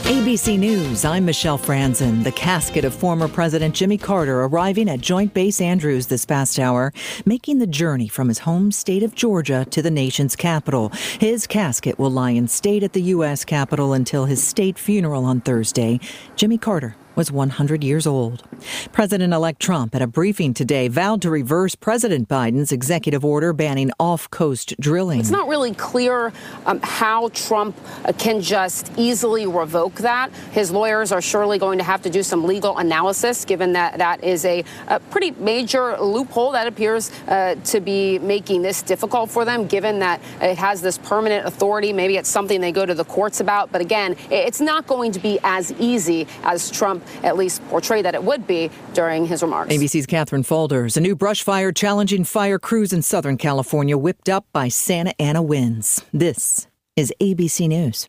ABC News, I'm Michelle Franzen. The casket of former President Jimmy Carter arriving at Joint Base Andrews this past hour, making the journey from his home state of Georgia to the nation's capital. His casket will lie in state at the U.S. Capitol until his state funeral on Thursday. Jimmy Carter was 100 years old. President-elect Trump at a briefing today vowed to reverse President Biden's executive order banning off-coast drilling. It's not really clear how Trump can just easily revoke that. His lawyers are surely going to have to do some legal analysis, given that that is a pretty major loophole that appears to be making this difficult for them, given that it has this permanent authority. Maybe it's something they go to the courts about. But again, it's not going to be as easy as Trump at least portrayed that it would be during his remarks. ABC's Catherine Faulders. A new brush fire challenging fire crews in Southern California whipped up by Santa Ana winds. This is ABC News.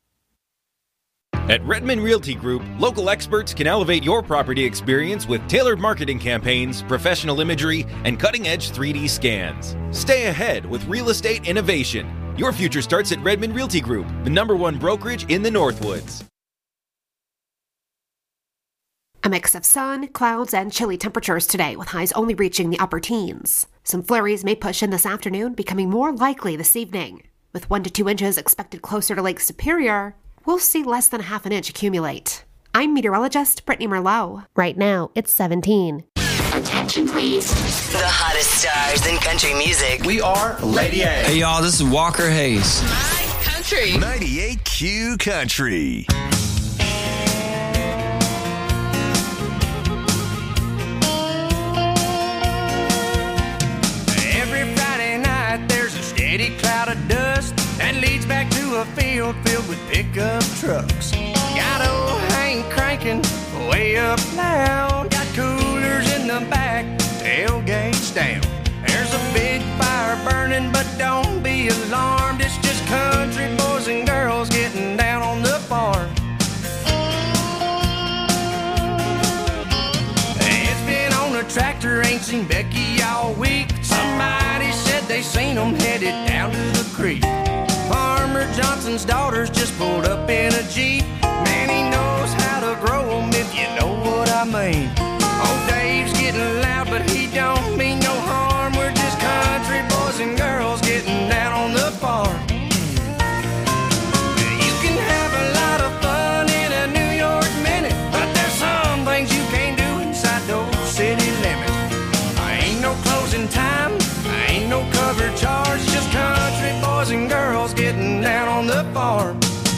At Redmond Realty Group, local experts can elevate your property experience with tailored marketing campaigns, professional imagery, and cutting-edge 3D scans. Stay ahead with real estate innovation. Your future starts at Redmond Realty Group, the #1 brokerage in the Northwoods. A mix of sun, clouds, and chilly temperatures today, with highs only reaching the upper teens. Some flurries may push in this afternoon, becoming more likely this evening. With 1 to 2 inches expected closer to Lake Superior, we'll see less than a half an inch accumulate. I'm meteorologist Brittany Merlot. Right now, it's 17. Attention, please. The hottest stars in country music. We are Lady A. Hey, y'all, this is Walker Hayes. My country. 98Q Country. Cloud of dust that leads back to a field filled with pickup trucks. Got old Hank cranking way up loud. Got coolers in the back, tailgates down. There's a big fire burning, but don't be alarmed. It's just country boys and girls getting down on the farm. It's been on a tractor, ain't seen Becky all week. Somebody said they seen them headed down to the creek. Farmer Johnson's daughters just pulled up in a Jeep. Man, he knows how to grow them, if you know what I mean. Old Dave's getting loud, but he don't mean no harm. We're just country boys and girls getting down on the farm. You can have a lot of fun in a New York minute, but there's some things you can't do inside those city limits. Ain't no closing time, ain't no cover charge, just country boys and girls getting down on the farm.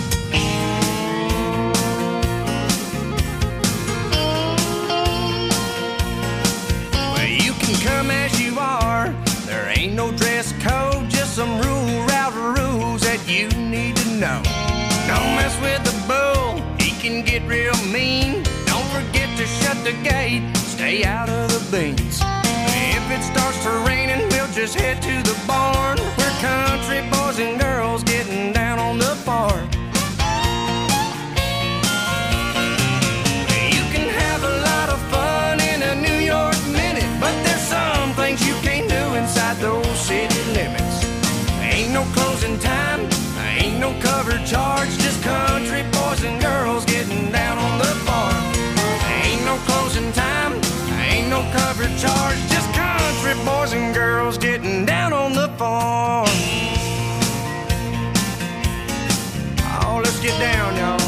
Well, you can come as you are, there ain't no dress code, just some route rules that you need to know. Don't mess with the bull, he can get real mean. Don't forget to shut the gate, stay out of the beans. If it starts to raining, we'll just head to the barn. We're country boys and girls getting down on the farm. You can have a lot of fun in a New York minute, but there's some things you can't do inside those city limits. Ain't no closing time, ain't no cover charge, just country boys and girls getting down on the farm. Ain't no closing time, ain't no cover charge, just country boys and girls getting down on the farm. Oh, let's get down, y'all.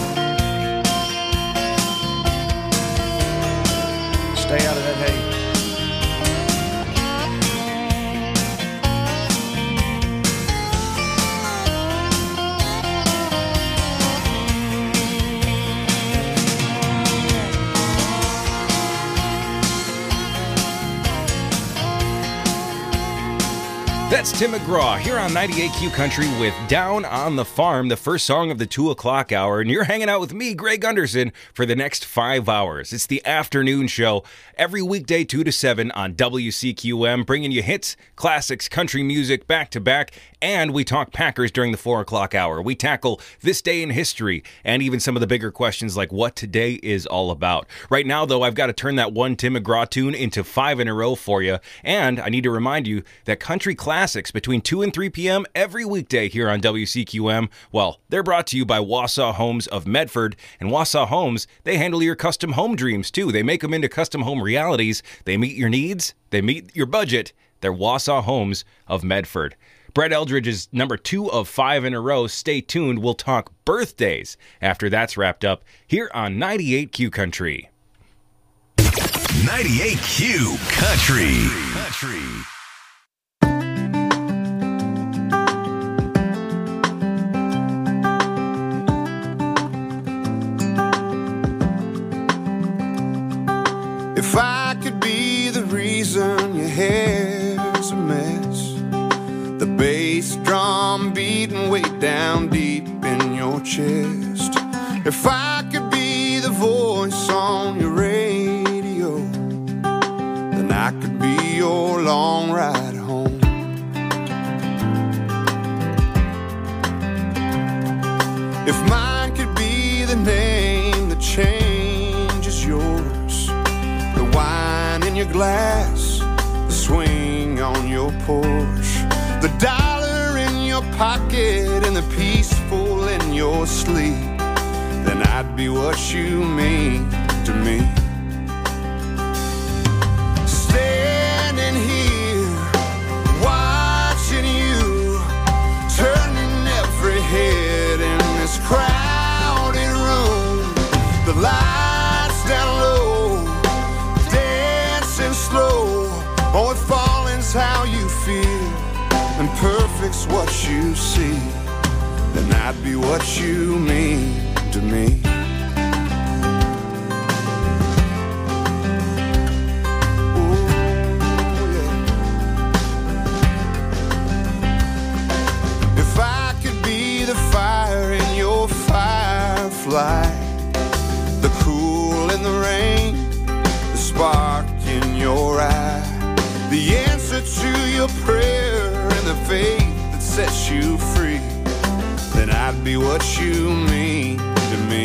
Stay out of that hay. That's Tim McGraw here on 98Q Country with Down on the Farm, the first song of the 2 o'clock hour. And you're hanging out with me, Greg Gunderson, for the next 5 hours. It's the afternoon show every weekday 2 to 7 on WCQM, bringing you hits, classics, country music back to back. And we talk Packers during the 4 o'clock hour. We tackle this day in history and even some of the bigger questions like what today is all about. Right now, though, I've got to turn that one Tim McGraw tune into 5 in a row for you. And I need to remind you that country classics classics between 2 and 3 p.m. every weekday here on WCQM. Well, they're brought to you by Wausau Homes of Medford. And Wausau Homes, they handle your custom home dreams, too. They make them into custom home realities. They meet your needs. They meet your budget. They're Wausau Homes of Medford. Brett Eldridge is number 2 of 5 in a row. Stay tuned. We'll talk birthdays after that's wrapped up here on 98Q Country. 98Q Country. If I could be the reason your hair's a mess, the bass drum beating way down deep in your chest. If I could be the voice on your radio, then I could be your long ride home. If mine could be the name that changes yours, the wine in your glass, the swing on your porch, the dollar in your pocket and the peaceful in your sleep, then I'd be what you mean to me. Standing here, watching you, turning every head in this crowded room, the lights down low, dancing slow. Oh, if falling's how you feel and perfect's what you see, then I'd be what you mean to me. Ooh, yeah. If I could be the fire in your firefly, the cool in the rain, the spark in your eye, the answer to your prayer and the faith that sets you free, then I'd be what you mean to me.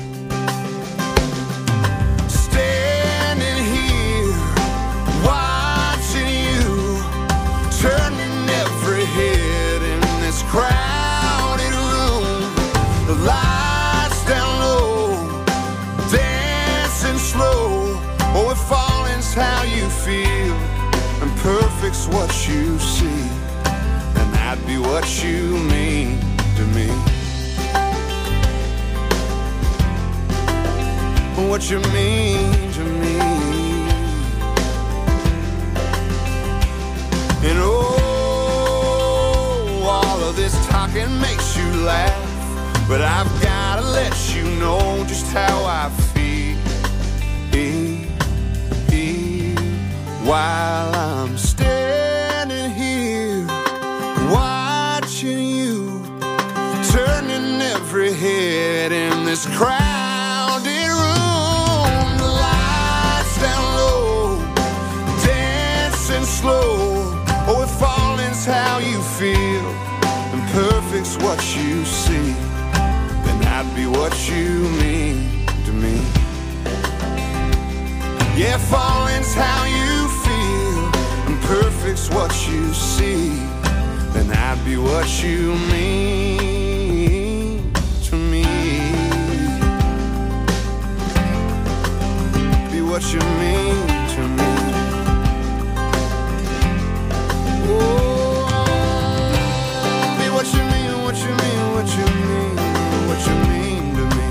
Standing here, watching you, turning every head in this crowded room, the lights down low, dancing slow. Oh, if falling's how you feel and perfect's what you see, then I'd be what you mean to me. What you mean to me. And oh, all of this talking makes you laugh, but I've gotta let you know just how I feel while I'm standing here watching you, turning every head in this crowded room, the lights down low, dancing slow. Oh, if falling's how you feel and perfect's what you see, then I'd be what you mean to me. Yeah, falling's how you feel and perfect's what you see, then I'd be what you mean to me. Be what you mean to me. Oh, be what you mean, what you mean, what you mean, what you mean to me.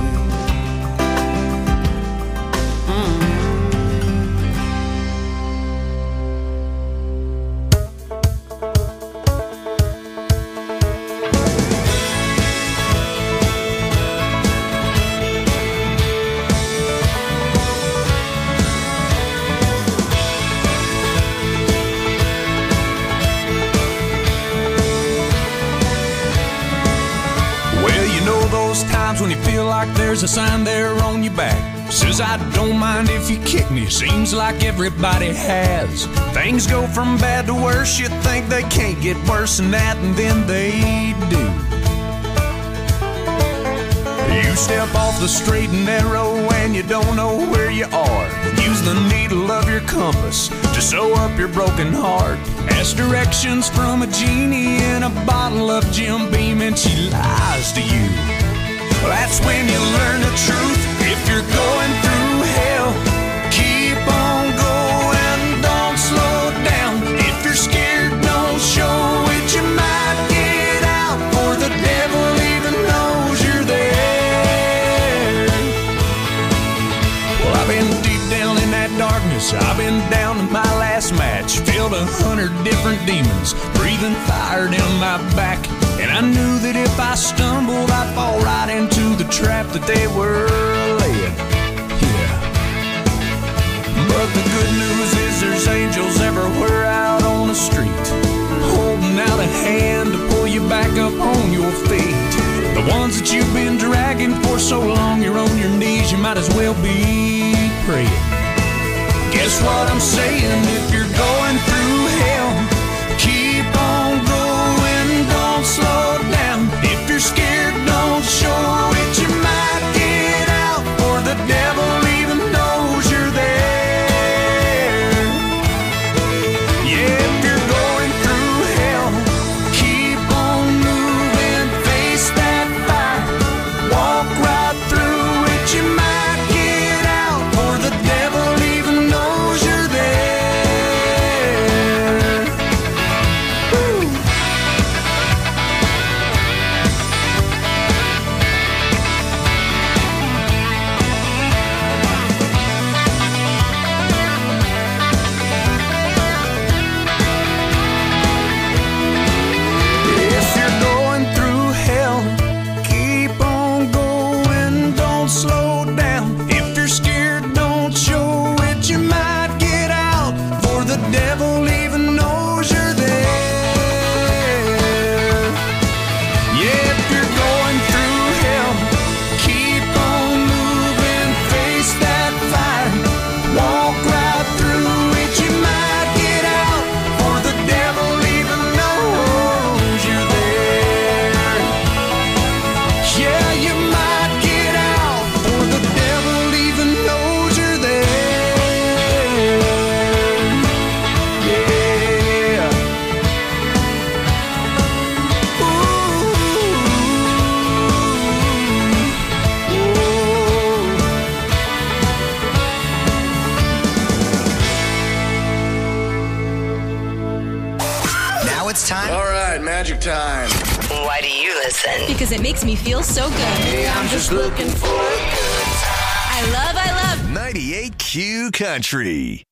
When you feel like there's a sign there on your back says I don't mind if you kick me, seems like everybody has. Things go from bad to worse, you think they can't get worse than that, and then they do. You step off the straight and narrow and you don't know where you are. Use the needle of your compass to sew up your broken heart. Ask directions from a genie in a bottle of Jim Beam and she lies to you. That's when you learn the truth. If you're going through hell, keep on going, don't slow down. If you're scared, don't show it. You might get out, for the devil even knows you're there. Well, I've been deep down in that darkness. I've been down to my last match. Filled 100 different demons, breathing fire down my back. And I knew that if I stumbled, I'd fall right into the trap that they were laying. Yeah. But the good news is there's angels everywhere out on the street, holding out a hand to pull you back up on your feet. The ones that you've been dragging for so long, you're on your knees, you might as well be praying. Guess what I'm saying? If you're going through hell, keep on going, don't slow down. If you're scared, don't show it. You might get out, for the devil even knows you're there. Yeah, if you're going through hell, keep on moving, face that fire, walk right through it. You might get out, for the devil even knows you're there. Woo. If you're going through hell, keep on going, don't slow down. If you're scared, don't show it. You might get out, for the devil even knows you're there. Yeah, if you're going through hell, keep on moving, face that fire, walk right through it. You might get out, for the devil even knows you're there. Yeah, you might get out, for the devil even knows you're there. Yeah. Now it's time. All right, magic time. Why do you listen? Because it makes me feel so good. Hey, I'm just looking for a good time. I love 98 Q Country.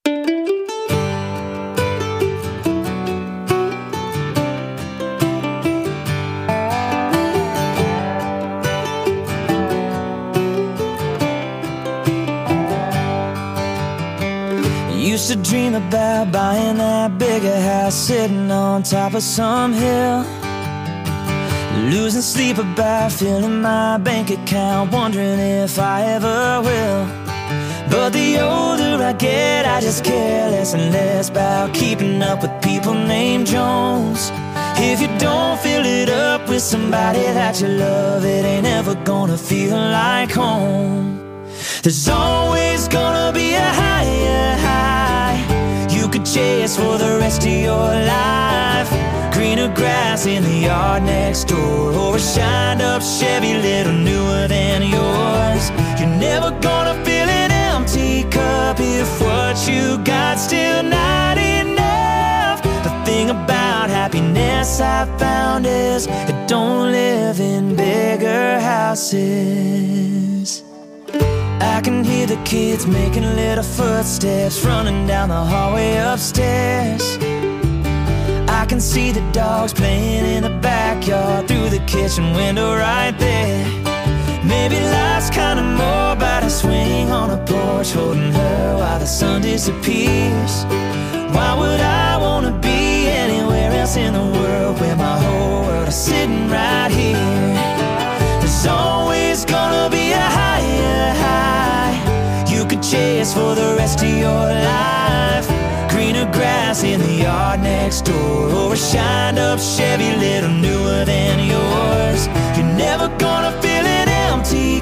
Used to dream about buying that bigger house, sitting on top of some hill, losing sleep about filling my bank account, wondering if I ever will. But the older I get, I just care less and less about keeping up with people named Jones. If you don't fill it up with somebody that you love, it ain't ever gonna feel like home. There's always gonna be a higher high you could chase for the rest of your life. Greener grass in the yard next door, or a shined up Chevy little newer than yours. You're never gonna fill an empty cup if what you got still not enough. The thing about happiness I found is it don't live in bigger houses. I can hear the kids making little footsteps running down the hallway upstairs. I can see the dogs playing in the backyard through the kitchen window right there. Maybe life's kinda more about a swing on a porch, holding her while the sun disappears. Why would I wanna be anywhere else in the world where my whole world is sitting right here? There's always gonna be a higher high you could chase for the rest of your life. Greener grass in the yard next door, or a shined up Chevy little newer than yours. You're never gonna fill an empty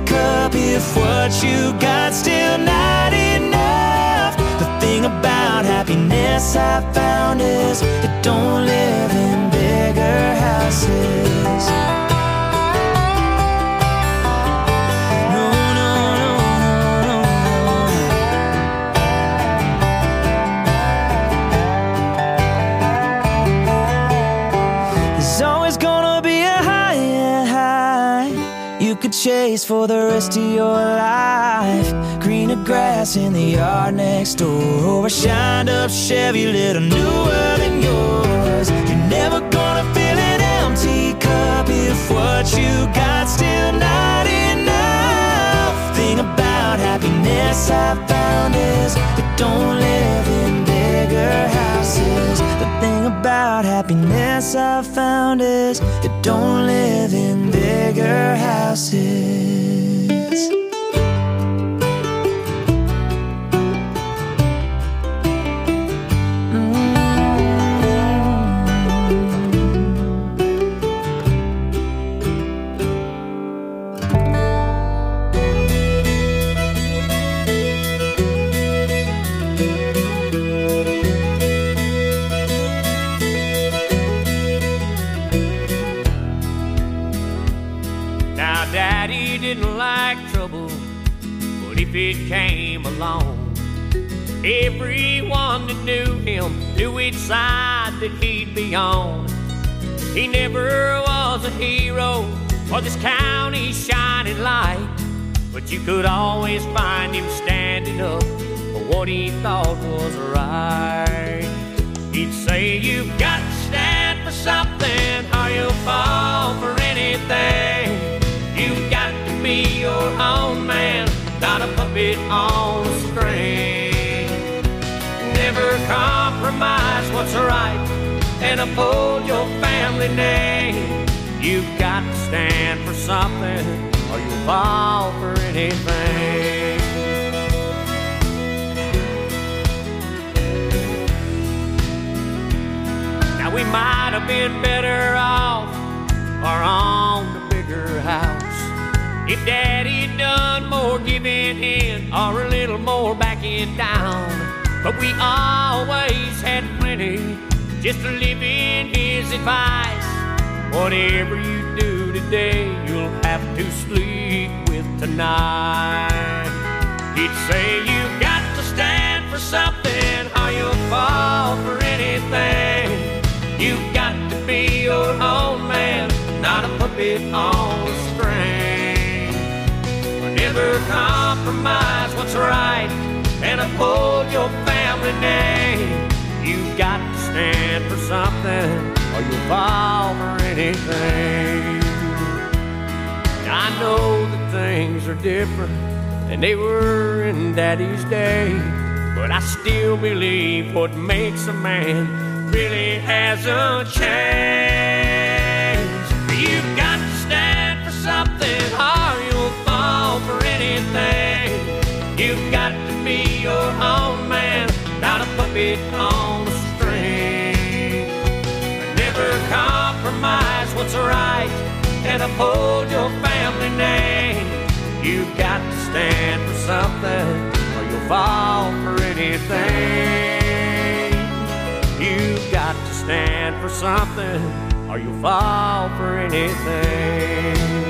cup if what you got still not enough. The thing about happiness I found is it don't live in bigger houses. No, no, no, no, no. There's always gonna be a high you could chase for the rest of your life. Greener grass in the yard next door, or a shined up Chevy little newer than yours. You're never gonna fill an empty cup if what you got still not enough. Thing about happiness I found is it don't live in bigger houses. The thing about happiness I found is it don't live in bigger houses. If it came along, everyone that knew him knew which side that he'd be on. He never was a hero or this county's shining light, but you could always find him standing up for what he thought was right. He'd say, you've got to stand for something or you'll fall for anything. You've got to be your own man, not a puppet on a string. Never compromise what's right and uphold your family name. You've got to stand for something or you'll fall for anything. Now we might have been better off or on the bigger house if Daddy'd done more giving in or a little more backing down. But we always had plenty just to live in his advice. Whatever you do today, you'll have to sleep with tonight. He'd say, you've got to stand for something or you'll fall for anything. You've got to be your own man, not a puppet on a string. Never compromise what's right and uphold your family name. You've got to stand for something or you'll fall for anything. I know that things are different than they were in Daddy's day, but I still believe what makes a man really hasn't changed. You've got to stand for something or you'll fall for anything. You've got to be your own man, not a puppet on a string. Never compromise what's right and uphold your family name. You've got to stand for something or you'll fall for anything. You've got to stand for something or you'll fall for anything.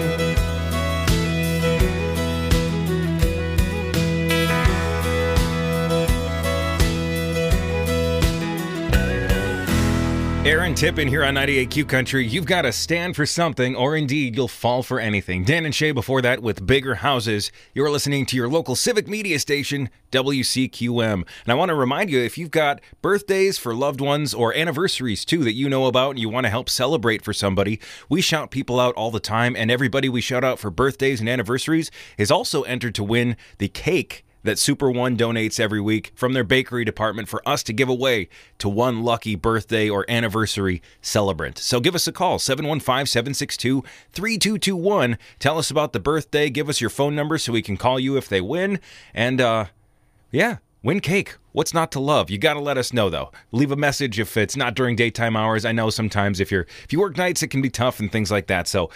Aaron Tippin here on 98Q Country. You've got to stand for something, or indeed you'll fall for anything. Dan and Shay before that with Bigger Houses. You're listening to your local civic media station, WCQM. And I want to remind you, if you've got birthdays for loved ones or anniversaries too that you know about and you want to help celebrate for somebody, we shout people out all the time, and everybody we shout out for birthdays and anniversaries is also entered to win the cake that Super One donates every week from their bakery department for us to give away to one lucky birthday or anniversary celebrant. So give us a call, 715-762-3221. Tell us about the birthday. Give us your phone number so we can call you if they win. And, win cake. What's not to love? You got to let us know, though. Leave a message if it's not during daytime hours. I know sometimes if you work nights, it can be tough and things like that. So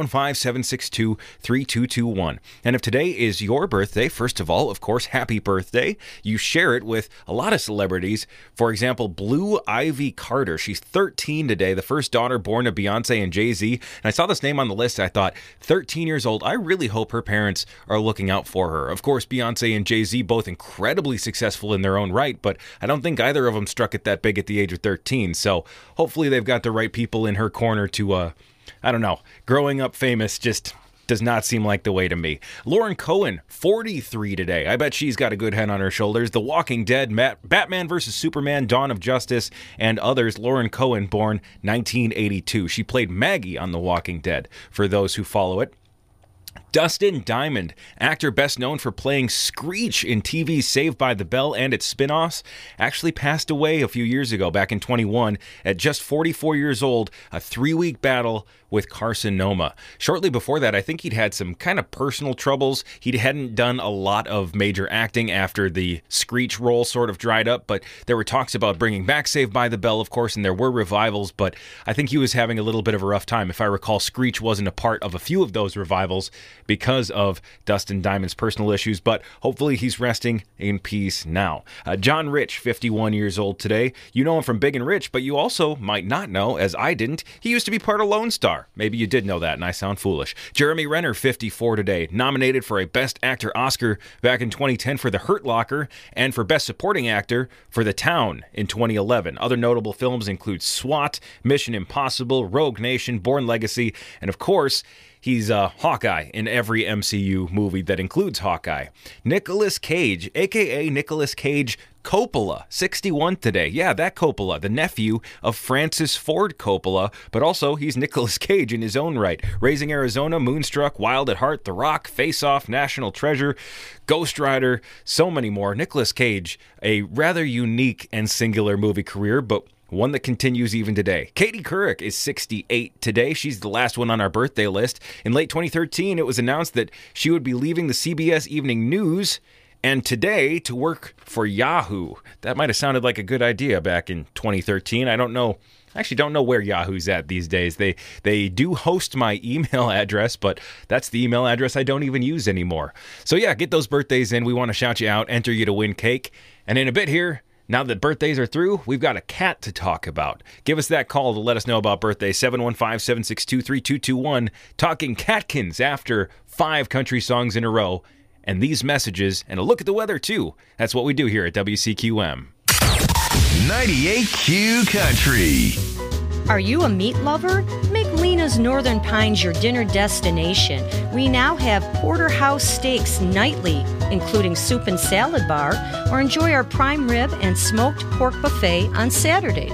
715-762-3221. And if today is your birthday, first of all, of course, happy birthday. You share it with a lot of celebrities. For example, Blue Ivy Carter. She's 13 today, the first daughter born of Beyonce and Jay-Z. And I saw this name on the list. I thought, 13 years old. I really hope her parents are looking out for her. Of course, Beyonce and Jay-Z both incredibly successful in their own right, but I don't think either of them struck it that big at the age of 13. So hopefully they've got the right people in her corner to, I don't know, growing up famous just does not seem like the way to me. Lauren Cohen, 43 today. I bet she's got a good head on her shoulders. The Walking Dead, Batman vs. Superman, Dawn of Justice, and others. Lauren Cohen, born 1982. She played Maggie on The Walking Dead, for those who follow it. Dustin Diamond, actor best known for playing Screech in TV's Saved by the Bell and its spin-offs, actually passed away a few years ago, back in 21, at just 44 years old, a 3-week battle with carcinoma. Shortly before that, I think he'd had some kind of personal troubles. He hadn't done a lot of major acting after the Screech role sort of dried up, but there were talks about bringing back Saved by the Bell, of course, and there were revivals, but I think he was having a little bit of a rough time. If I recall, Screech wasn't a part of a few of those revivals because of Dustin Diamond's personal issues, but hopefully he's resting in peace now. John Rich, 51 years old today. You know him from Big and Rich, but you also might not know, as I didn't, he used to be part of Lone Star. Maybe you did know that, and I sound foolish. Jeremy Renner, 54 today, nominated for a Best Actor Oscar back in 2010 for The Hurt Locker, and for Best Supporting Actor for The Town in 2011. Other notable films include SWAT, Mission Impossible, Rogue Nation, Bourne Legacy, and of course, he's Hawkeye in every MCU movie that includes Hawkeye. Nicolas Cage, a.k.a. Nicolas Cage Coppola, 61 today. Yeah, that Coppola, the nephew of Francis Ford Coppola, but also he's Nicolas Cage in his own right. Raising Arizona, Moonstruck, Wild at Heart, The Rock, Face Off, National Treasure, Ghost Rider, so many more. Nicolas Cage, a rather unique and singular movie career, but one that continues even today. Katie Couric is 68 today. She's the last one on our birthday list. In late 2013, it was announced that she would be leaving the CBS Evening News and today to work for Yahoo. That might have sounded like a good idea back in 2013. I don't know. I actually don't know where Yahoo's at these days. They do host my email address, but that's the email address I don't even use anymore. So yeah, get those birthdays in. We want to shout you out, enter you to win cake. And in a bit here, now that birthdays are through, we've got a cat to talk about. Give us that call to let us know about birthdays, 715-762-3221. Talking Catkins after 5 country songs in a row. And these messages, and a look at the weather, too. That's what we do here at WCQM. 98Q Country. Are you a meat lover? Make Lena's Northern Pines your dinner destination. We now have porterhouse steaks nightly, including soup and salad bar, or enjoy our prime rib and smoked pork buffet on Saturday.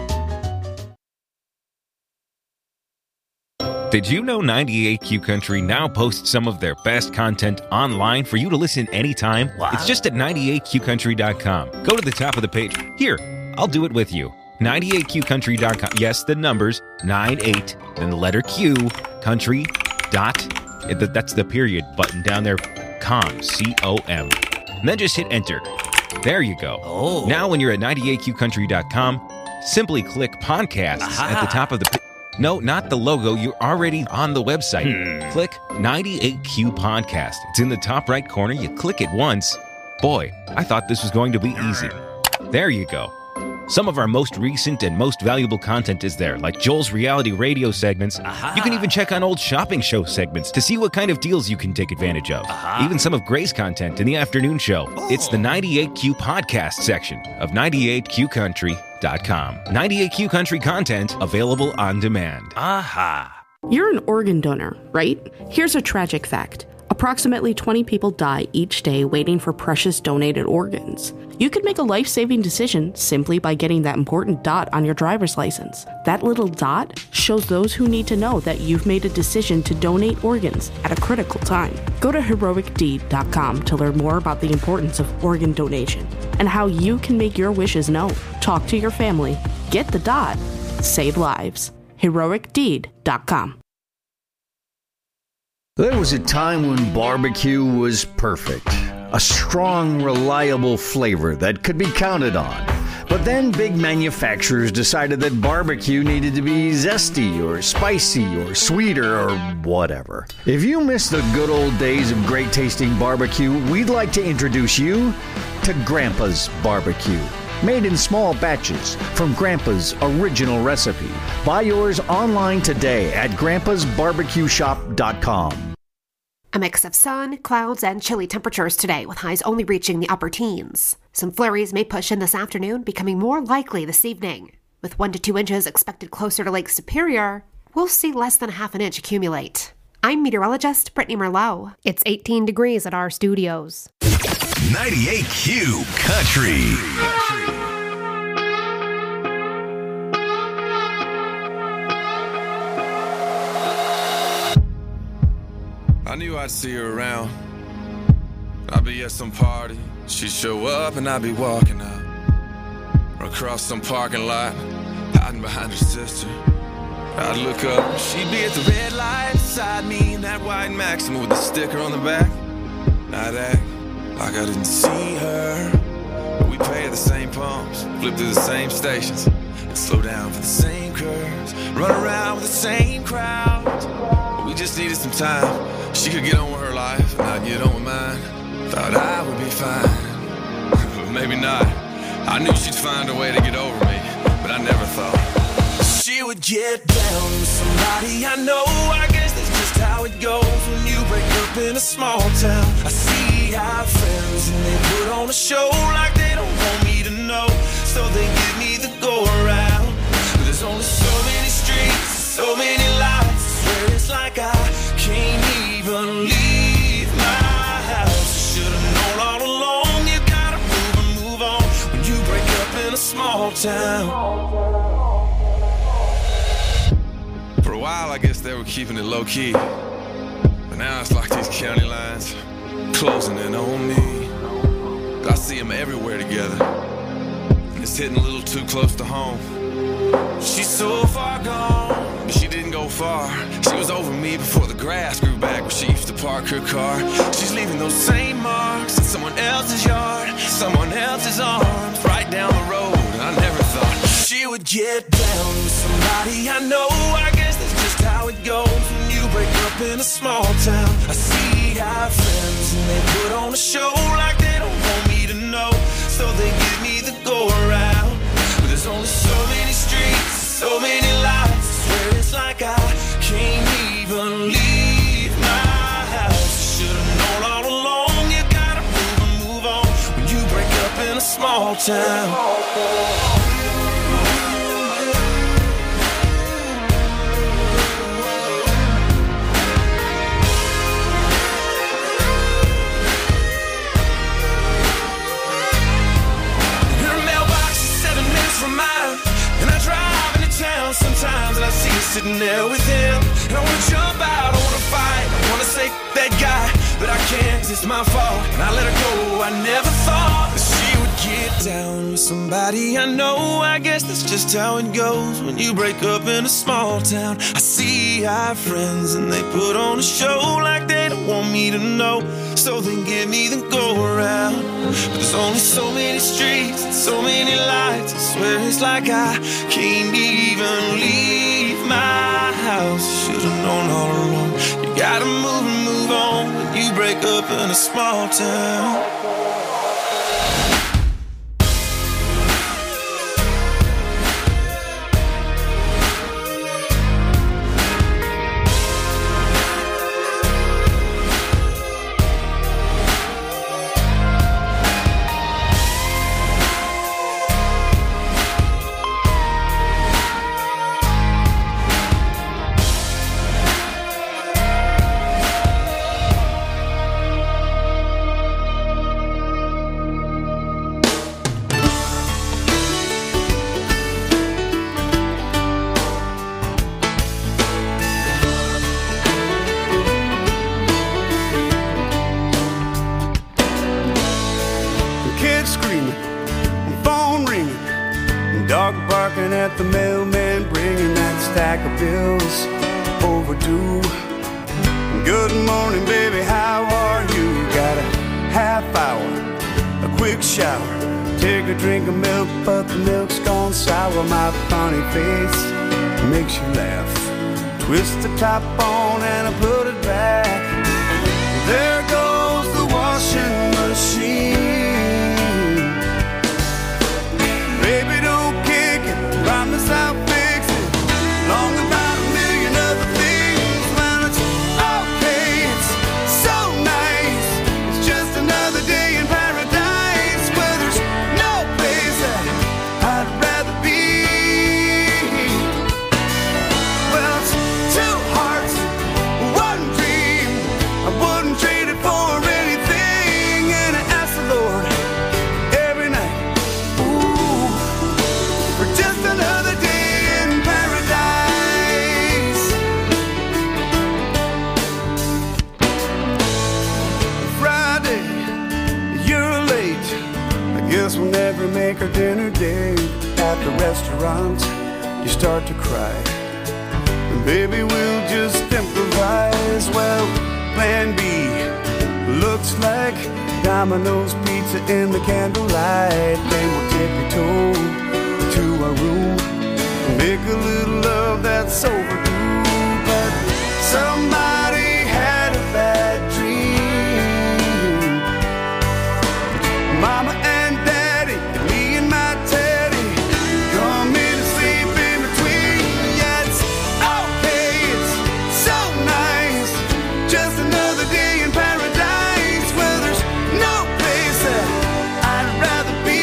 Did you know 98Q Country now posts some of their best content online for you to listen anytime? Wow. It's just at 98QCountry.com. Go to the top of the page. Here, I'll do it with you. 98QCountry.com. Yes, the numbers, 98, then the letter Q, country, dot, that's the period button down there, com, C-O-M. And then just hit enter. There you go. Oh. Now when you're at 98QCountry.com, simply click podcasts at the top of the page. No, not the logo. You're already on the website. Click 98Q Podcast. It's in the top right corner. You click it once. Boy, I thought this was going to be easy. There you go. Some of our most recent and most valuable content is there, like Joel's reality radio segments. You can even check on old shopping show segments to see what kind of deals you can take advantage of. Even some of Gray's content in the afternoon show. It's the 98Q Podcast section of 98QCountry.com. 98Q Country content available on demand. You're an organ donor, right? Here's a tragic fact. Approximately 20 people die each day waiting for precious donated organs. You could make a life-saving decision simply by getting that important dot on your driver's license. That little dot shows those who need to know that you've made a decision to donate organs at a critical time. Go to heroicdeed.com to learn more about the importance of organ donation and how you can make your wishes known. Talk to your family. Get the dot. Save lives. heroicdeed.com. There was a time when barbecue was perfect. a strong, reliable flavor that could be counted on. But then big manufacturers decided that barbecue needed to be zesty or spicy or sweeter or whatever. If you miss the good old days of great tasting barbecue, we'd like to introduce you to Grandpa's Barbecue. Made in small batches from Grandpa's original recipe. Buy yours online today at grandpasbarbecueshop.com. A mix of sun, clouds, and chilly temperatures today, with highs only reaching the upper teens. Some flurries may push in this afternoon, becoming more likely this evening. With 1 to 2 inches expected closer to Lake Superior, we'll see less than half an inch accumulate. I'm meteorologist Brittany Merlot. It's 18 degrees at our studios. 98Q Country. I knew I'd see her around. I'd be at some party, she'd show up and I'd be walking out. Or across some parking lot, hiding behind her sister. I'd look up, she'd be at the red light beside me in that white Maxima with the sticker on the back. I'd act like I didn't see her. But we pay at the same pumps, flip through the same stations, and slow down for the same curves, run around with the same crowds. But we just needed some time. She could get on with her life, and I'd get on with mine. Thought I would be fine, but maybe not. I knew she'd find a way to get over me, but I never thought she would get down with somebody I know. I guess that's just how it goes when you break up in a small town. I see our friends and they put on a show like they don't want me to know, so they give me the go around. But there's only so many streets, so many lights. I swear it's like I can't even leave my house. Should've known all along, you gotta move on when you break up in a small town. For a while I guess they were keeping it low key, but now it's like these county lines closing in on me. I see them everywhere together, and it's hitting a little too close to home. She's so far gone, but she didn't go far. She was over me before the grass grew back where she used to park her car. She's leaving those same marks in someone else's yard, someone else's arms, right down the road. And I never thought she would get down with somebody I know. I guess that's just how it goes when you break up in a small town. I see our friends and they put on a show like they don't want me to know, so they give me the go around. But there's only so many streets, so many lights. I swear it's like I can't even leave my house. Should've known all along, you gotta move on when you break up in a small town. From mine, and I drive into town sometimes and I see her sitting there with him, and I wanna jump out, I wanna fight, I wanna say that guy, but I can't, 'cause it's my fault, and I let her go. I never thought that she would get down with somebody I know. I guess that's just how it goes when you break up in a small town. I see our friends and they put on a show like they don't want me to know, so they give me the go around. But there's only so many streets and so many lights. I swear it's like I can't even leave my house. Should've known all along, you gotta move on when you break up in a small town. At the mailman bringing that stack of bills overdue. Good morning, baby, how are you? Got a half quick shower, take a drink of milk, but the milk's gone sour. My funny face makes you laugh. Twist the top on and I put it back. There goes the washing machine. Baby, don't kick it, promise I'll fix it. Long about a million other things. Well, it's okay, it's so nice. It's just another day in paradise where there's no place that I'd rather be. Well, it's two hearts, one dream. I wouldn't trade it for anything. And I ask the Lord every night, ooh, for just another day in paradise. Friday, you're late. I guess we'll never make our dinner date. At the restaurant, you start to cry. And baby, we'll just improvise. Well, plan B looks like Domino's pizza in the candlelight. Then we'll tippy-toe to our room and make a little love that's overdue. But somebody had a bad dream. Mama and Daddy, me and my Teddy, come in and sleep in between. Yeah, it's okay, it's so nice. Just another day in paradise where there's no place that I'd rather be.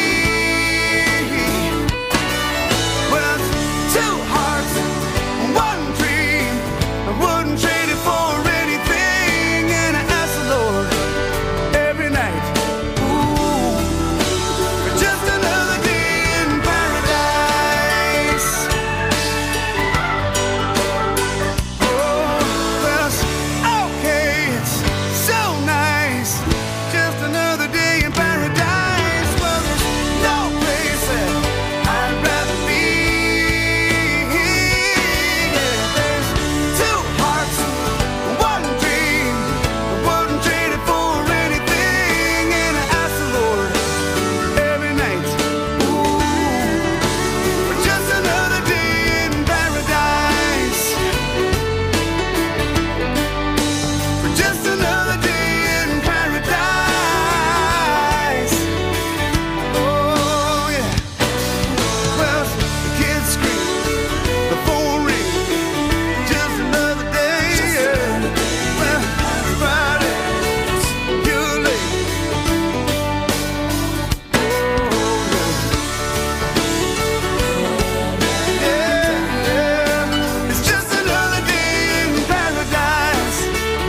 Well, it's two hearts, one dream. I wouldn't trade it for anything. And I ask the Lord every night, ooh, for just another day in paradise. Oh, well, it's okay, it's so nice. Just another day in paradise. Well, there's no place that I'd rather be. Yeah, there's two hearts, one dream. I wouldn't trade it for anything. And I ask the Lord every night, ooh, for just another day in paradise. For just another day in paradise. Oh, yeah. Well, the kids scream, the phone rings. Just another day, yeah. Well, Friday, you're late. Yeah, it's just another day in paradise.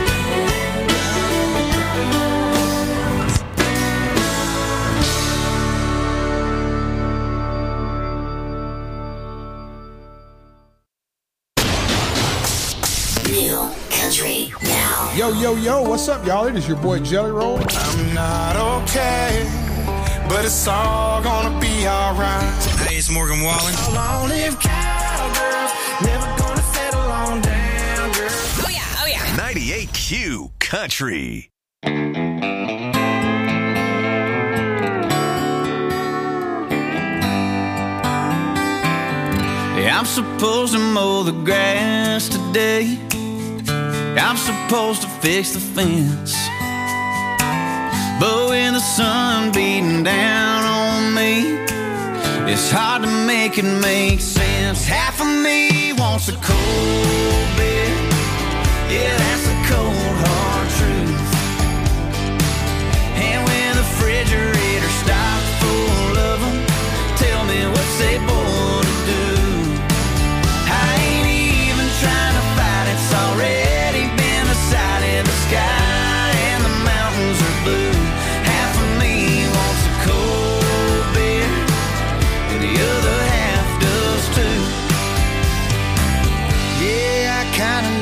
New country now. Yo, yo, yo, what's up, y'all? It is your boy Jelly Roll. I'm not okay, but it's all gonna be alright. Hey, it's Morgan Wallen. Long live cowgirls, never gonna settle on down, girl. Oh yeah, oh yeah. 98Q Country. I'm supposed to mow the grass today. I'm supposed to fix the fence. But when the sun beating down on me, it's hard to make it make sense. Half of me wants a cold bed. Yeah, that's the cold hard truth. And when the refrigerator stops full of them, tell me what's they born to do. I ain't even trying to fight, it's already been decided. The sky and the mountains are blue. Half of me wants a cold beer, and the other half does too. Yeah, I kinda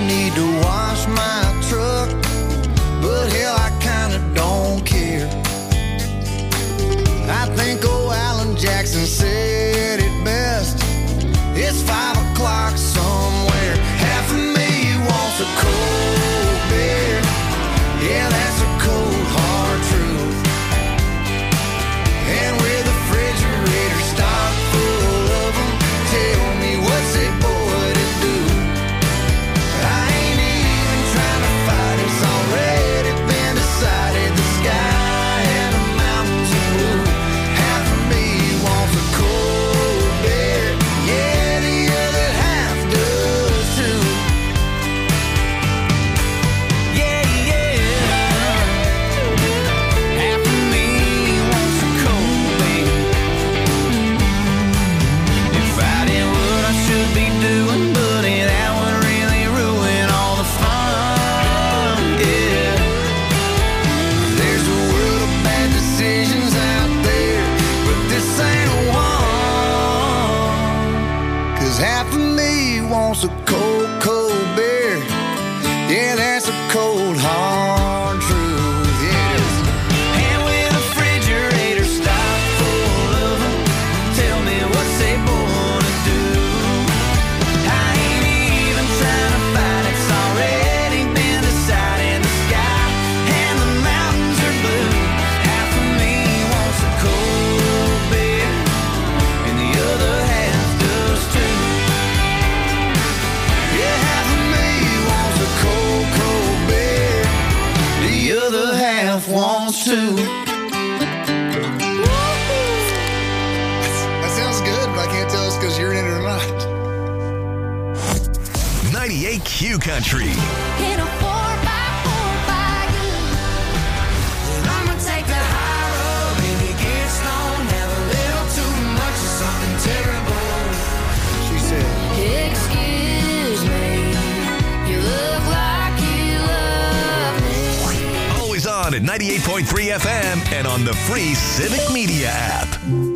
98Q Country. In a 4x4 by you. And I'm gonna take the high road, baby, get stoned, have a little too much of something terrible. She said, excuse me, you look like you love me. Always on at 98.3 FM and on the free Civic Media app.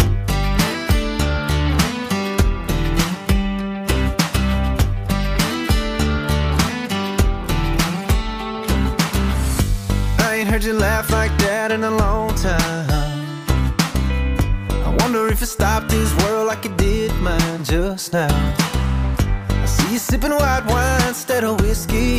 Heard you laugh like that in a long time. I wonder if you stopped this world like you did mine just now. I see you sipping white wine instead of whiskey.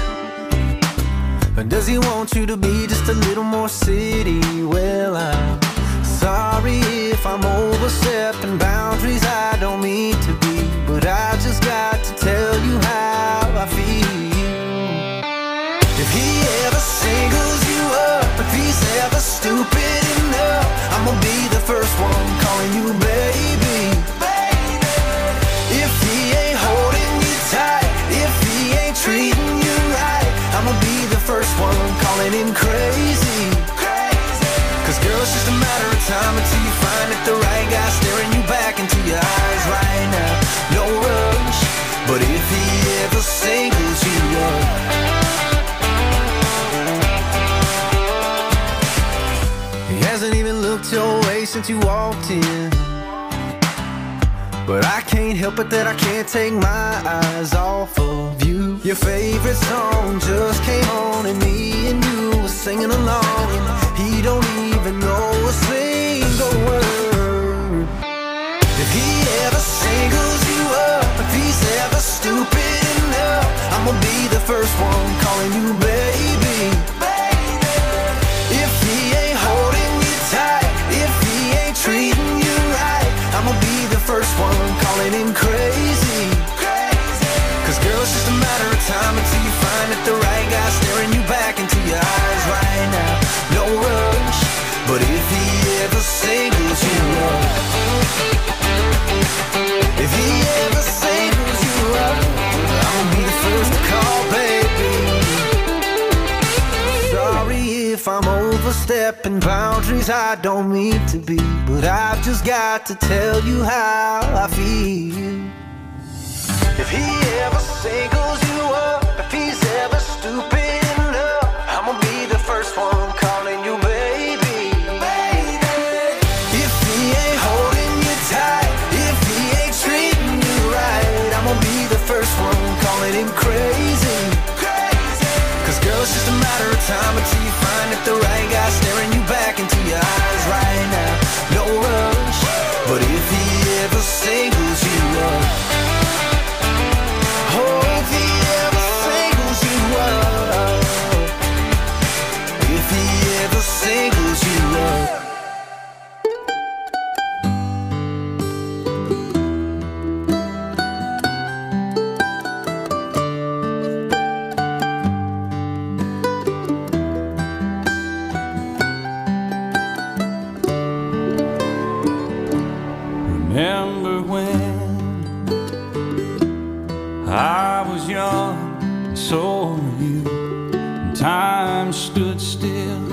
But does he want you to be just a little more city? Well, I'm sorry if I'm overstepping boundaries I don't mean to be, but I just got to tell you how I feel. If he ever singles you up, if he's ever stupid enough, I'm gonna be the first one calling you baby. If he ain't holding you tight, if he ain't treating you right, I'm gonna be the first one calling him crazy. Cause girl, it's just a matter of time until you find that the right guy staring you back into your eyes right now. No rush, but if he ever singles you up, hasn't even looked your way since you walked in. But I can't help it that I can't take my eyes off of you. Your favorite song just came on and me and you were singing along, and he don't even know a single word. If he ever singles you up, if he's ever stupid enough, I'm gonna be the first one calling you baby. If he ain't holding you tight, if he ain't treating you right, I'm gonna be the first one calling him crazy. Cause girl, it's just a matter of time until you find that the right guy staring you back into your eyes right now. No rush, but if he ever singles you up, if he ever singles you up, I'll be the first to call, baby. Sorry if I'm overstepping boundaries I don't mean to be, but I've just got to tell you how I feel. If he ever singles you up, if he's ever stupid enough, I'm gonna be the first one calling you baby. If he ain't holding you tight, if he ain't treating you right, I'm gonna be the first one calling him crazy. Cause girl, it's just a matter of time until you find that the right guy staring you back into your eyes right now. No rush, but if he ever singles you up, oh, if he ever singles you up, if he ever singles you up. Remember when I was young, and so were you, and time stood still,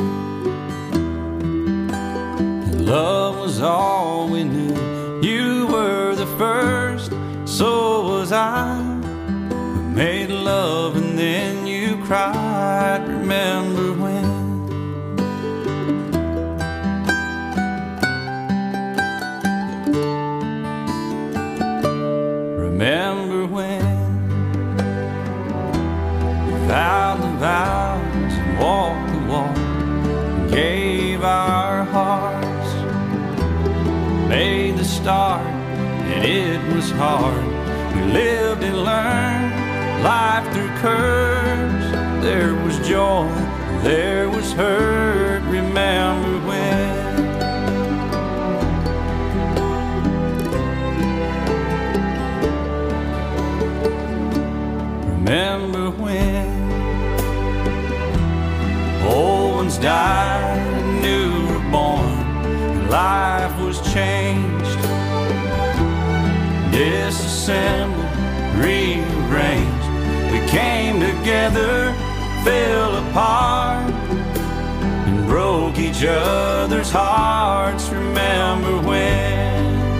and love was all we knew. You were the first, so was I. We made love and then you cried. Remember when? Remember when we vowed the vows and walked the walk and gave our hearts, made the start, and it was hard. We lived and learned life through curves. There was joy, there was hurt. Remember when? Remember when old ones died and new were born, and life was changed, disassembled, rearranged. We can't together fell apart and broke each other's hearts. Remember when?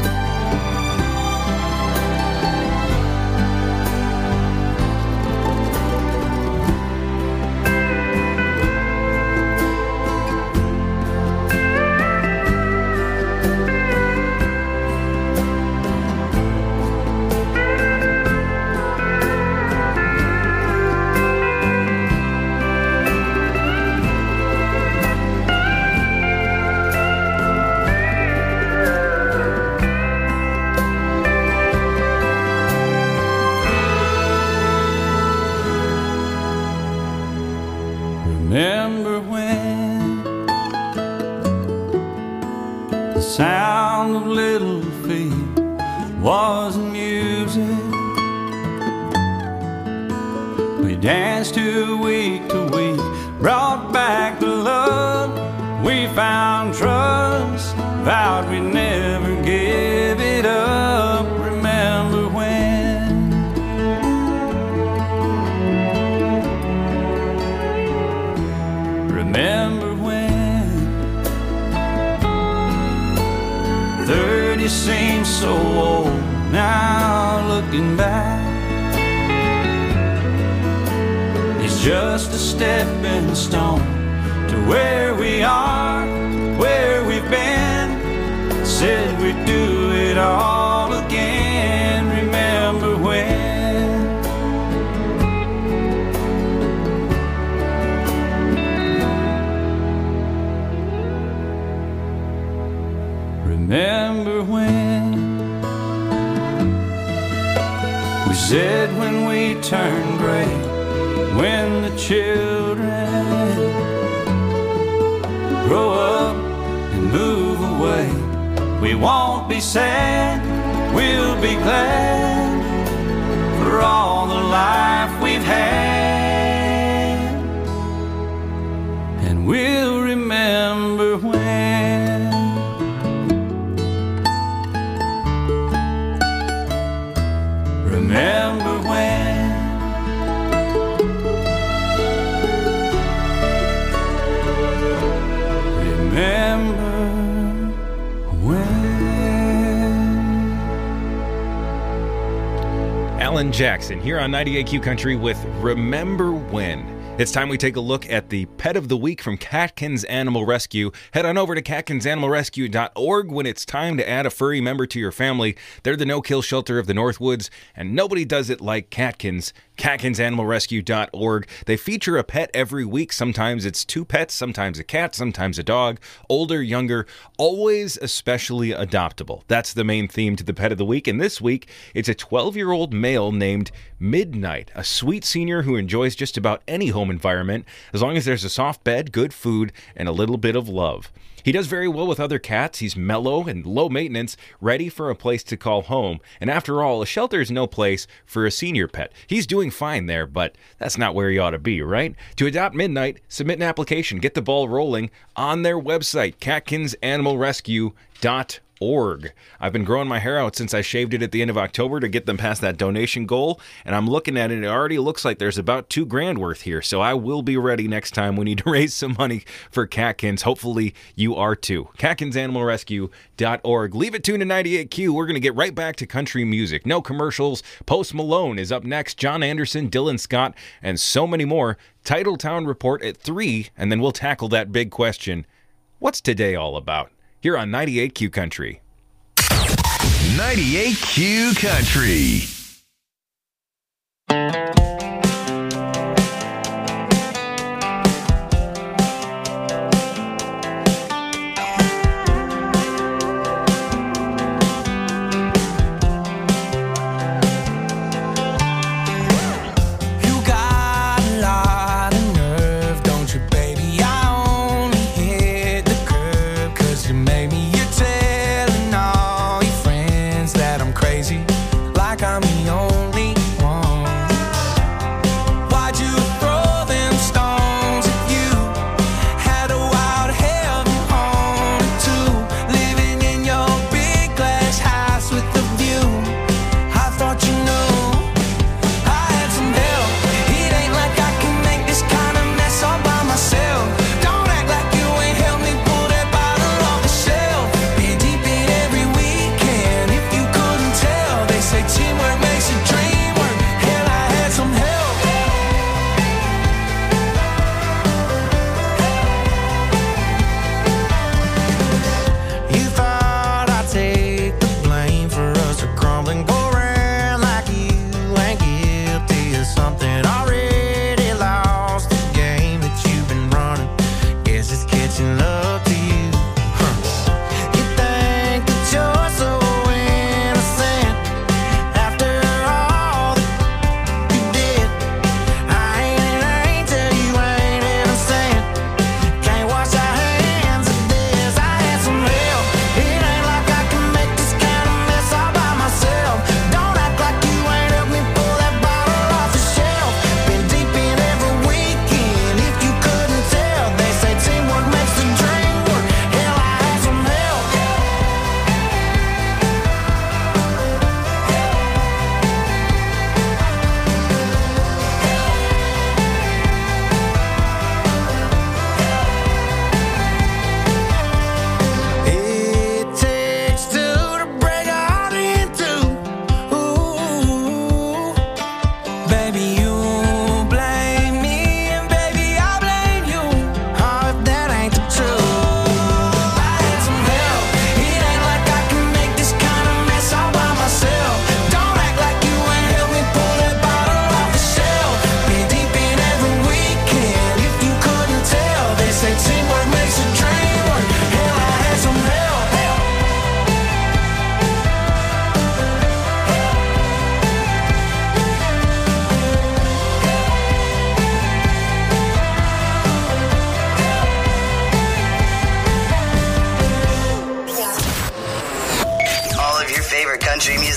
Remember when the sound of little feet was music? We danced to week, brought back the love. We found trust, vowed we'd never give it up. Remember when? Remember when 30 seems so old now, looking back. It's just a stepping stone to where we are, where we've been. Said we'd do it all again. Remember when? Remember when we said when we turn gray, when the children grow up and move away, we won't be sad, we'll be glad for all the life we've had. And we'll remember when. Remember when? Remember when? Alan Jackson here on 98Q Country with Remember When. It's time we take a look at the Pet of the Week from Catkins Animal Rescue. Head on over to catkinsanimalrescue.org when it's time to add a furry member to your family. They're the no-kill shelter of the Northwoods, and nobody does it like Catkins. catkinsanimalrescue.org. They feature a pet every week. Sometimes it's 2 pets, sometimes a cat, sometimes a dog. Older, younger, always especially adoptable. That's the main theme to the Pet of the Week. And this week, it's a 12-year-old male named Midnight, a sweet senior who enjoys just about any home environment, as long as there's a soft bed, good food, and a little bit of love. He does very well with other cats. He's mellow and low maintenance, ready for a place to call home. And after all, a shelter is no place for a senior pet. He's doing fine there, but that's not where he ought to be, right? To adopt Midnight, submit an application. Get the ball rolling on their website, catkinsanimalrescue.org. I've been growing my hair out since I shaved it at the end of October to get them past that donation goal, and I'm looking at it. It already looks like there's about $2,000 worth here, so I will be ready next time we need to raise some money for Catkins. Hopefully you are too. catkinsanimalrescue.org. Leave it tuned to 98Q. We're going to get right back to country music. No commercials. Post Malone is up next. John Anderson, Dylan Scott, and so many more. Titletown Report at 3, and then we'll tackle that big question. What's today all about? Here on 98Q Country. 98Q Country. Like I'm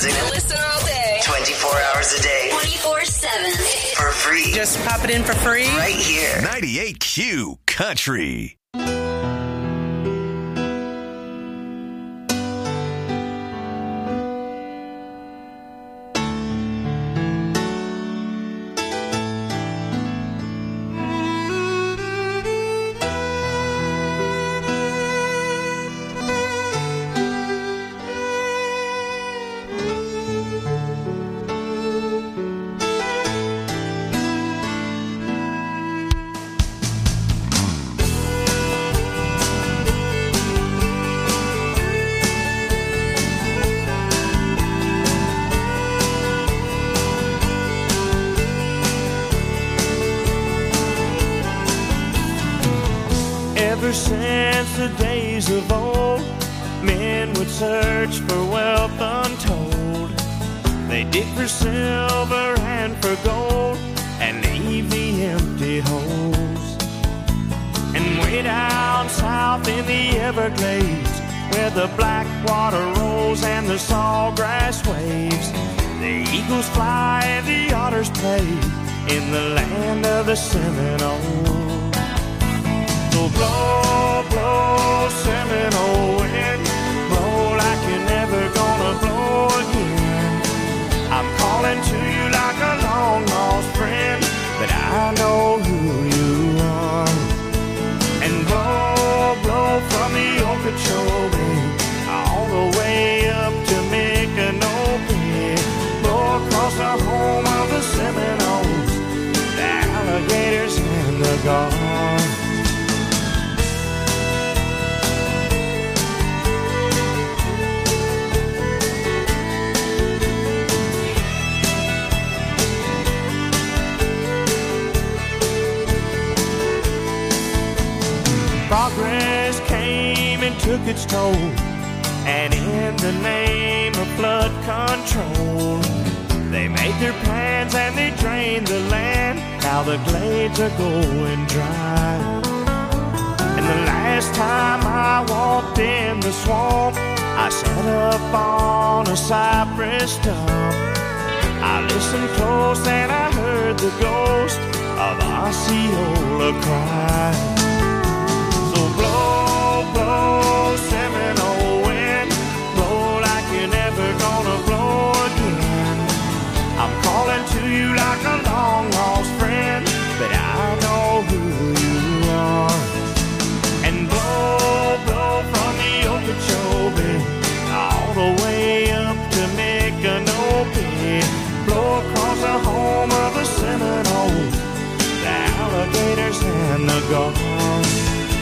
music. Listen all day. 24 hours a day. 24/7. For free. Just pop it in for free. Right here. 98Q Country. Ever since the days of old, men would search for wealth untold. They dig for silver and for gold and leave the empty holes. And way down south in the Everglades, where the black water rolls and the sawgrass waves, the eagles fly and the otters play in the land of the Seminoles. So blow, blow, Seminole wind, blow like you're never gonna blow again. I'm calling to you like a long lost friend, but I know who you are. And blow, blow from the Okeechobee all the way up to Micanopy, blow across the home of the Seminoles, the alligators and the gulls. Progress came and took its toll, and in the name of flood control, they made their plans and they drained the land. Now the glades are going dry. And the last time I walked in the swamp, I sat up on a cypress stump. I listened close and I heard the ghost of Osceola cry. Blow, blow, Seminole wind, blow like you're never gonna blow again. I'm calling to you like a long lost friend, but I know who you are. And blow, blow from the Okeechobee all the way up to Micanopy, blow across the home of the Seminoles, the alligators and the gulls.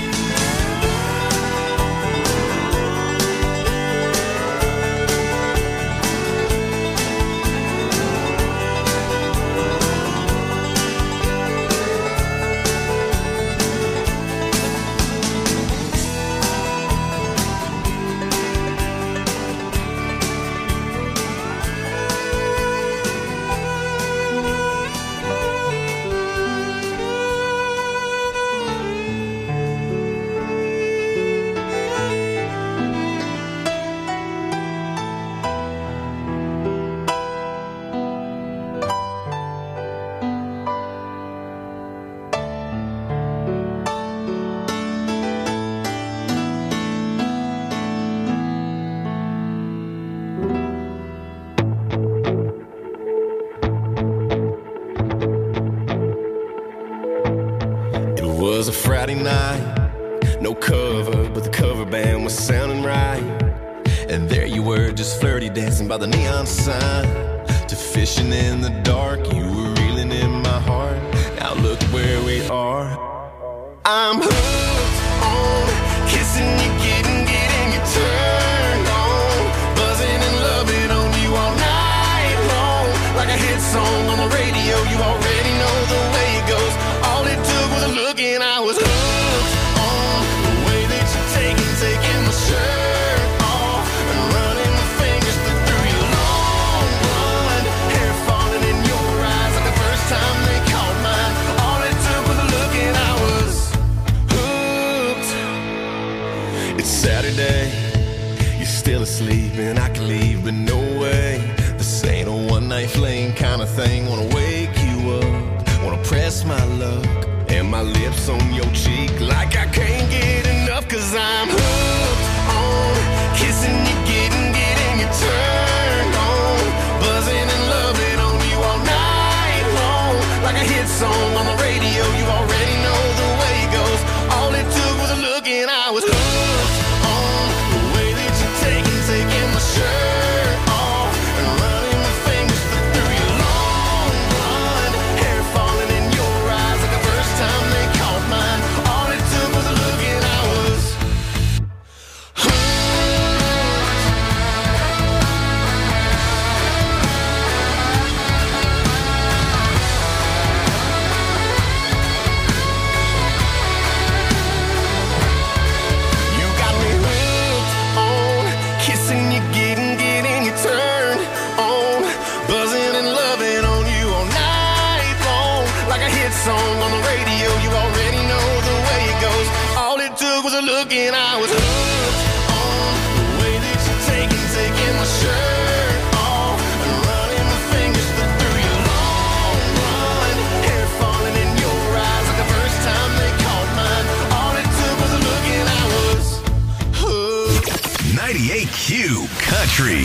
was a Friday night, no cover, but the cover band was sounding right. And there you were, just flirty, dancing by the neon sign. To fishing in the dark, you were reeling in my heart. Now look where we are. I'm hooked on kissing you, getting you turned on, buzzing and loving on you all night long. Like a hit song on the radio, you already know the way it goes. All it took was a look and I was hooked on the way that you're taking my shirt off and running my fingers through your long blonde hair, falling in your eyes like the first time they caught mine. All it took was a look and I was hooked. It's Saturday, you're still asleep and I can leave, but no way. This ain't a one-night fling kind of thing. Wanna wake you up, wanna press my luck and my lips on your cheek like I can't get enough, 'cause I'm hooked on kissing you, getting you turned on, buzzing and loving on you all night long, like a hit song on the radio. You already know the way it goes. All it took was a look and I was hooked on the way that you're taking my shirt off and running my fingers through your long blonde hair, falling in your eyes like the first time they caught mine. All it took was a look and I was song on the radio. You already know the way it goes. All it took was a look and I was hooked on the way that you're taking my shirt off and running my fingers through your long blonde hair, falling in your eyes like the first time they caught mine. All it took was a look and I was hooked. 98Q Country.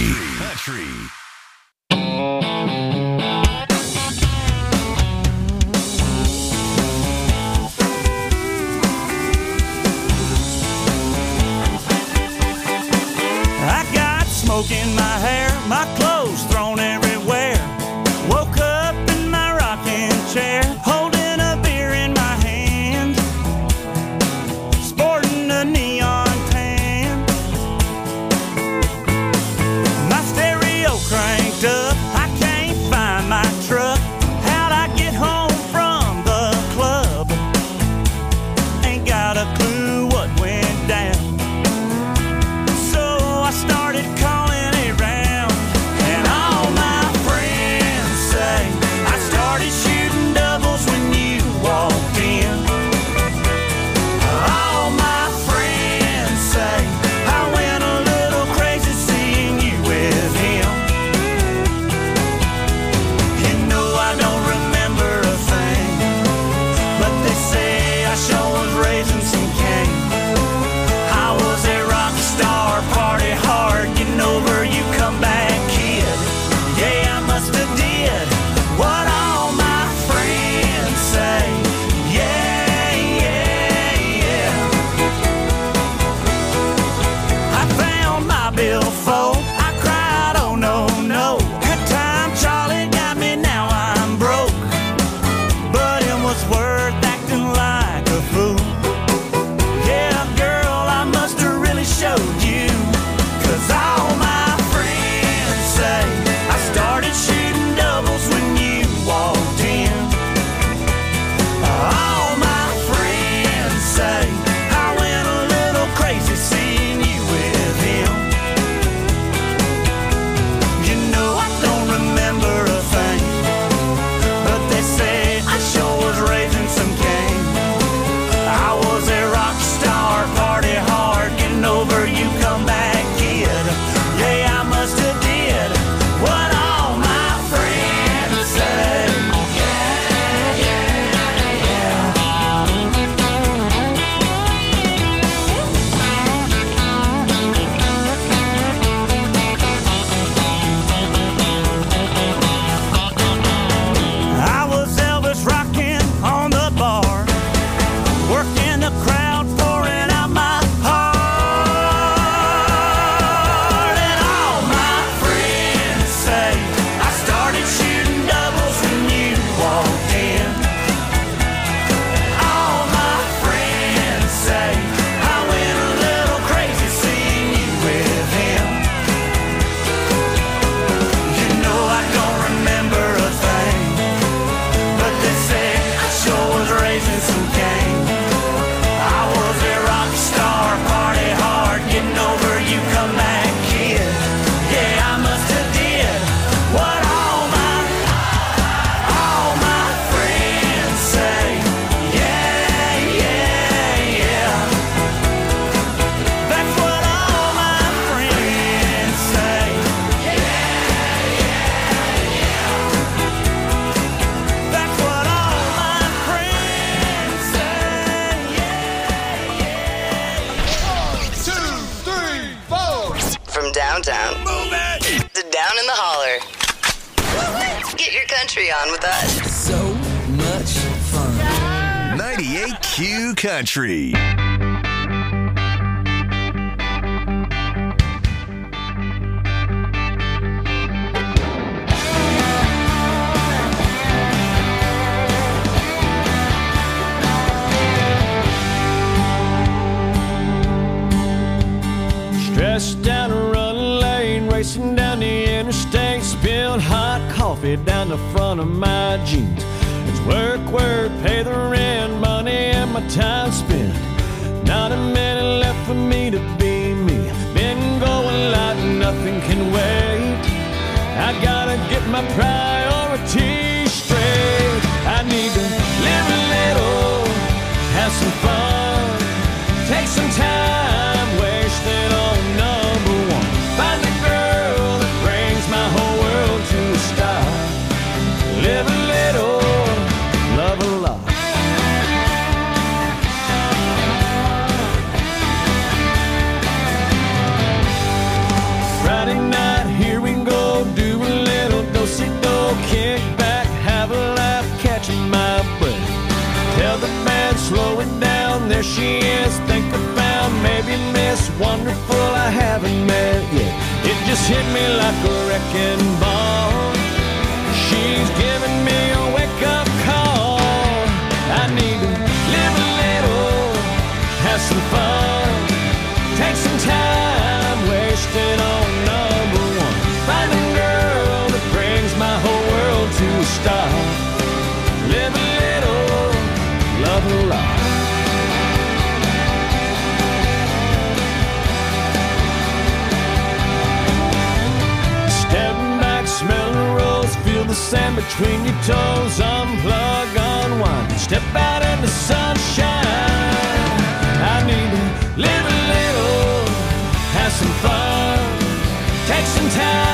Smoke in my hair, my clothes thrown everywhere. Woke up in my rocking chair, holding a beer in my hand, sporting a neon tan. My stereo cranked up, I can't find my truck. How'd I get home from the club? Ain't got a clue what went down. So I started calling From downtown to down in the holler. Get your country on with us. So much fun. 98Q Country. Stressed down a running lane, racing down the interstate, spilled hot coffee down the front of my jeans. It's work, pay the rent, money and my time spent. Not a minute left for me to be me. Been going like nothing can wait. I gotta get my priorities straight. I need to live a little, have some fun, take some time, wasted on number one. Find the girl that brings my whole world to a stop. Live a little, love a lot. Friday night, here we go, do a little do-si-do, kick back, have a laugh, catching my breath. Tell the band, slow it down, there she is, think I found maybe Miss Wonderful I haven't met yet. It just hit me like a wrecking ball. She's giving me a wake-up call. I need to live a little, have some fun, take some time, wasted on number one. Find a girl that brings my whole world to a stop. Live a little, love a lot. Stepping back, smell the rose, feel the sand between your toes. Unplug, unwind, step out in the sunshine. I need to live a little, have some fun, take some time.